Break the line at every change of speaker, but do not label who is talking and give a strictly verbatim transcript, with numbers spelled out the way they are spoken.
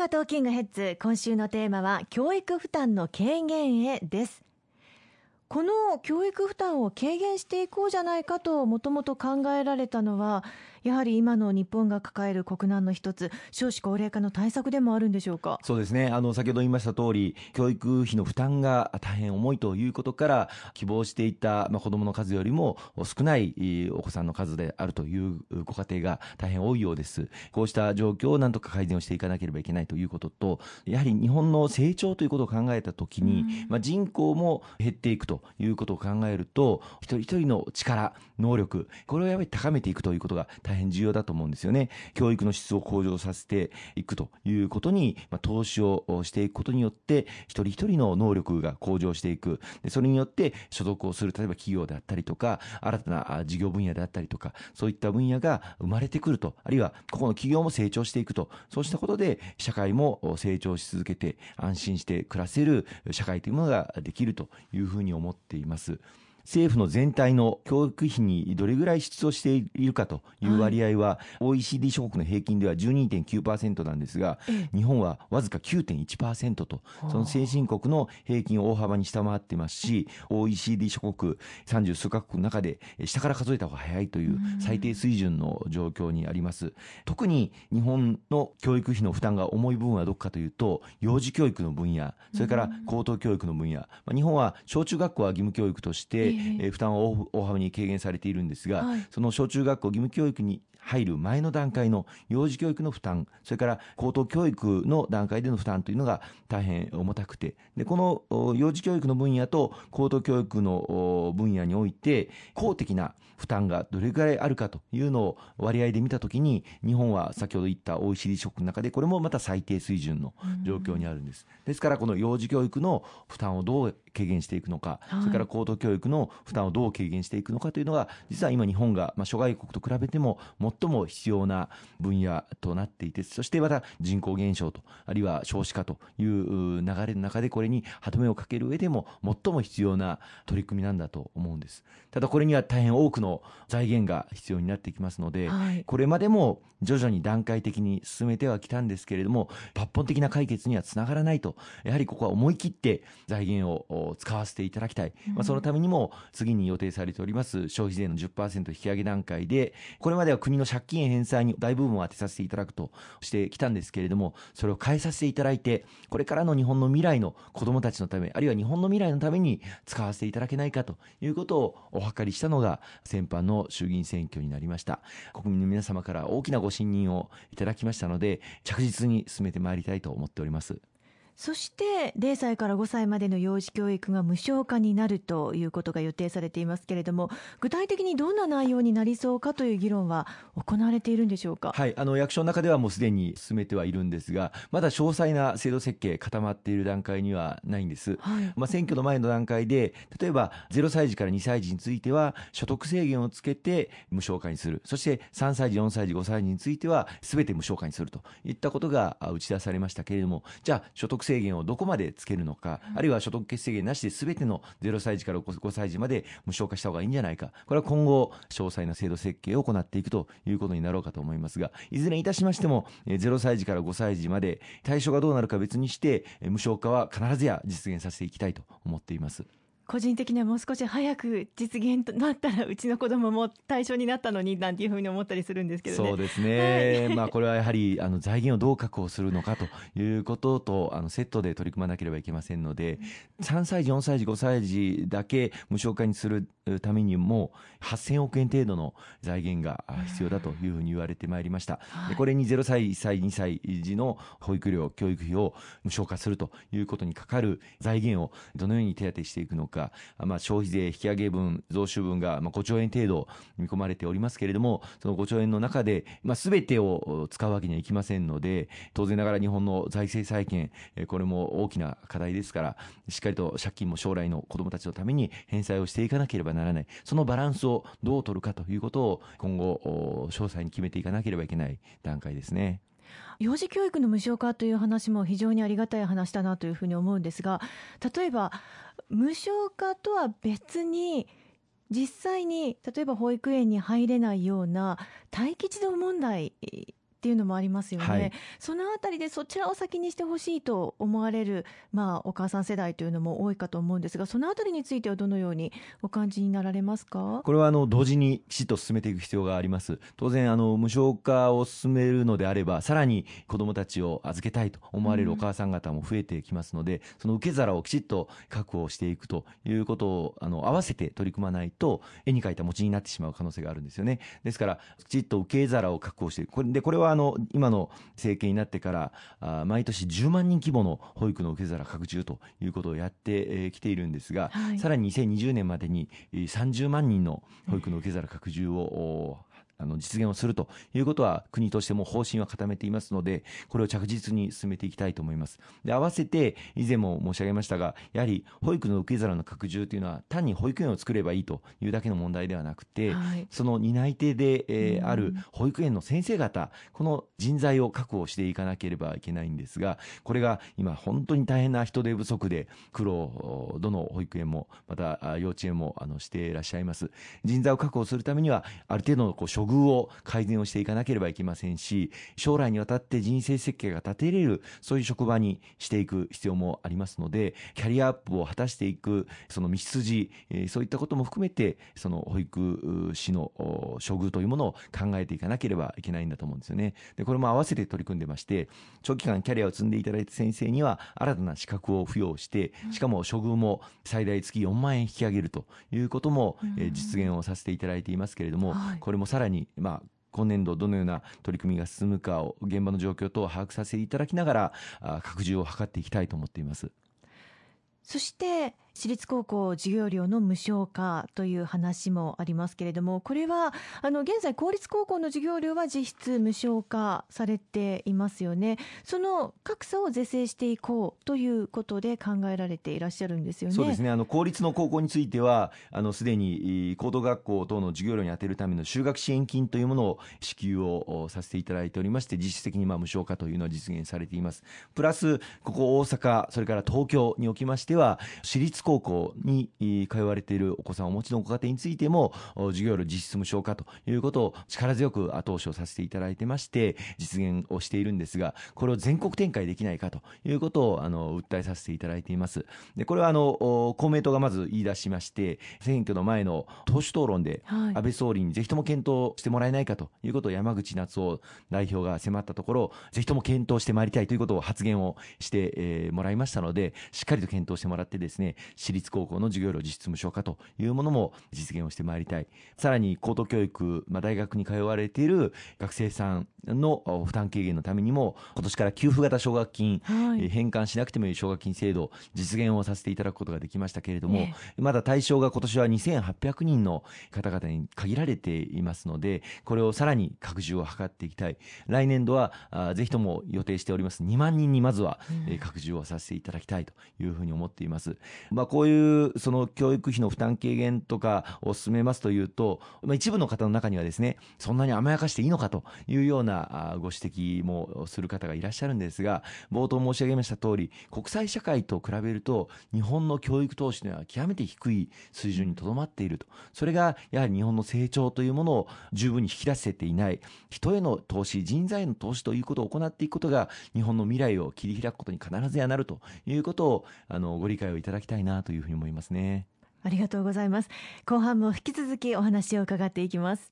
がトーキングヘッズ、今週のテーマは教育負担の軽減へです。この教育負担を軽減していこうじゃないかともともと考えられたのは、やはり今の日本が抱える国難の一つ、少子高齢化の対策でもあるんでしょうか。
そうですね、あの先ほど言いました通り、教育費の負担が大変重いということから、希望していた、まあ、子どもの数よりも少ないお子さんの数であるというご家庭が大変多いようです。こうした状況をなんとか改善をしていかなければいけないということと、やはり日本の成長ということを考えたときに、まあ、人口も減っていくということを考えると、一人一人の力、能力、これをやっぱり高めていくということが大変重要だと思うんですよね。教育の質を向上させていくということに、まあ、投資をしていくことによって、一人一人の能力が向上していく。でそれによって所属をする、例えば企業であったりとか、新たな事業分野であったりとか、そういった分野が生まれてくると、あるいはここの企業も成長していくと、そうしたことで社会も成長し続けて安心して暮らせる社会というものができるというふうに思っています。政府の全体の教育費にどれぐらい支出をしているかという割合は、はい、オーイーシーディー 諸国の平均では じゅうにてんきゅうパーセント なんですが、ええ、日本はわずか きゅうてんいちパーセント と、その先進国の平均を大幅に下回ってますし、オーイーシーディー 諸国さんじゅう数カ国の中で下から数えた方が早いという最低水準の状況にあります。特に日本の教育費の負担が重い部分はどこかというと、幼児教育の分野、それから高等教育の分野、まあ、日本は小中学校は義務教育としてえー、負担は大幅に軽減されているんですが、はい、その小中学校義務教育に入る前の段階の幼児教育の負担、それから高等教育の段階での負担というのが大変重たくて、でこの幼児教育の分野と高等教育の分野において公的な負担がどれくらいあるかというのを割合で見たときに、日本は先ほど言った オーイーシーディー 諸国の中でこれもまた最低水準の状況にあるんです。ですからこの幼児教育の負担をどう軽減していくのか、はい、それから高等教育の負担をどう軽減していくのかというのが、実は今日本が、まあ、諸外国と比べても最も必要な分野となっていて、そしてまた人口減少と、あるいは少子化という流れの中でこれに歯止めをかける上でも最も必要な取り組みなんだと思うんです。ただこれには大変多くの財源が必要になってきますので、はい、これまでも徐々に段階的に進めてはきたんですけれども、抜本的な解決にはつながらないと、やはりここは思い切って財源を使わせていただきたい、うん、まあ、そのためにも次に予定されております消費税の じゅっパーセント 引き上げ段階で、これまでは国の借金返済に大部分を当てさせていただくとしてきたんですけれども、それを変えさせていただいて、これからの日本の未来の子どもたちのため、あるいは日本の未来のために使わせていただけないかということをお諮りしたのが先般の衆議院選挙になりました。国民の皆様から大きなご信任をいただきましたので、着実に進めてまいりたいと思っております。
そしてゼロさいからごさいまでの幼児教育が無償化になるということが予定されていますけれども、具体的にどんな内容になりそうかという議論は行われているんでしょうか。
はい、あの役所の中ではもうすでに進めてはいるんですが、まだ詳細な制度設計固まっている段階にはないんです、はい。まあ、選挙の前の段階で、例えばゼロさい児からにさい児については所得制限をつけて無償化にする、そしてさんさい児よんさい児ごさい児については全て無償化にするといったことが打ち出されましたけれども、じゃあ所得制限をどこまでつけるのか、あるいは所得制限なしで全てのゼロさい児からごさい児まで無償化した方がいいんじゃないか、これは今後詳細な制度設計を行っていくということになろうかと思いますが、いずれにいたしましてもゼロさい児からごさい児まで対象がどうなるか別にして無償化は必ずや実現させていきたいと思っています。
個人的にはもう少し早く実現となったらうちの子供も対象になったのになんていうふうに思ったりするんですけどね。
そうですね、はい、まあこれはやはりあの財源をどう確保するのかということとあのセットで取り組まなければいけませんので、さんさい児よんさい児ごさい児だけ無償化にするためにもはっせんおくえん程度の財源が必要だというふうに言われてまいりました。でこれにゼロさいいっさいにさい児の保育料教育費を無償化するということにかかる財源をどのように手当てしていくのか、まあ、消費税引き上げ分増収分がまあごちょうえん程度見込まれておりますけれども、そのごちょうえんの中でまあ全てを使うわけにはいきませんので、当然ながら日本の財政再建、これも大きな課題ですから、しっかりと借金も将来の子どもたちのために返済をしていかなければならない、そのバランスをどう取るかということを今後詳細に決めていかなければいけない段階ですね。
幼児教育の無償化という話も非常にありがたい話だなというふうに思うんですが、例えば無償化とは別に実際に例えば保育園に入れないような待機児童問題っていうのもありますよね、
はい、
そのあたりでそちらを先にしてほしいと思われる、まあ、お母さん世代というのも多いかと思うんですが、そのあたりについてはどのようにお感じになられますか？
これはあの同時にきちっと進めていく必要があります。当然あの無償化を進めるのであれば、さらに子どもたちを預けたいと思われるお母さん方も増えてきますので、うん、その受け皿をきちっと確保していくということをあの合わせて取り組まないと、絵に描いた餅になってしまう可能性があるんですよね。ですからきちっと受け皿を確保していく。これでこれはあの今の政権になってからあ毎年じゅうまんにん規模の保育の受け皿拡充ということをやってきているんですが、はい、さらににせんにじゅうねんまでにさんじゅうまんにんの保育の受け皿拡充をあの実現をするということは国としても方針は固めていますので、これを着実に進めていきたいと思います。で、合わせて以前も申し上げましたが、やはり保育の受け皿の拡充というのは単に保育園を作ればいいというだけの問題ではなくて、はい、その担い手で、えー、ある保育園の先生方、この人材を確保していかなければいけないんですが、これが今本当に大変な人手不足で苦労をどの保育園もまた幼稚園もあのしていらっしゃいます。人材を確保するためにはある程度のこう処遇を改善をしていかなければいけませんし、将来にわたって人生設計が立てれるそういう職場にしていく必要もありますので、キャリアアップを果たしていくその道筋、そういったことも含めてその保育士の処遇というものを考えていかなければいけないんだと思うんですよね。でこれも合わせて取り組んでまして、長期間キャリアを積んでいただいた先生には新たな資格を付与して、しかも処遇も最大月よんまんえん引き上げるということも実現をさせていただいていますけれども、これもさらにまあ今年度どのような取り組みが進むかを現場の状況等を把握させていただきながら拡充を図っていきたいと思っています。
そして私立高校授業料の無償化という話もありますけれども、これはあの現在公立高校の授業料は実質無償化されていますよね。その格差を是正していこうということで考えられていらっしゃるんですよね。
そうですね。あの公立の高校についてはあのすでに高等学校等の授業料に充てるための就学支援金というものを支給をさせていただいておりまして、実質的にまあ無償化というのは実現されています。プラスここ大阪、それから東京におきましては私立高校に通われているお子さんをお持ちのご家庭についても授業料実質無償化ということを力強く後押しをさせていただいてまして、実現をしているんですが、これを全国展開できないかということをあの訴えさせていただいています。でこれはあの公明党がまず言い出しまして、選挙の前の党首討論で安倍総理にぜひとも検討してもらえないかということを山口那津男代表が迫ったところ、ぜひとも検討してまいりたいということを発言をしてもらいましたので、しっかりと検討してもらってですね、私立高校の授業料実質無償化というものも実現をしてまいりたい。さらに高等教育、まあ、大学に通われている学生さんの負担軽減のためにも今年から給付型奨学金、はい、返還しなくてもいい奨学金制度実現をさせていただくことができましたけれども、ね、まだ対象が今年はにせんはっぴゃくにんの方々に限られていますので、これをさらに拡充を図っていきたい。来年度はあぜひとも予定しておりますにまんにんにまずは、うん、拡充をさせていただきたいというふうに思っています。まあ、こういうその教育費の負担軽減とかを進めますというと、まあ、一部の方の中にはですね、そんなに甘やかしていいのかというようなご指摘もする方がいらっしゃるんですが、冒頭申し上げました通り、国際社会と比べると日本の教育投資というのは極めて低い水準にとどまっていると。それがやはり日本の成長というものを十分に引き出せていない。人への投資、人材への投資ということを行っていくことが日本の未来を切り開くことに必ずやなるということをあのご理解をいただきたいなというふうに思いますね。
ありがとうございます。後半も引き続きお話を伺っていきます。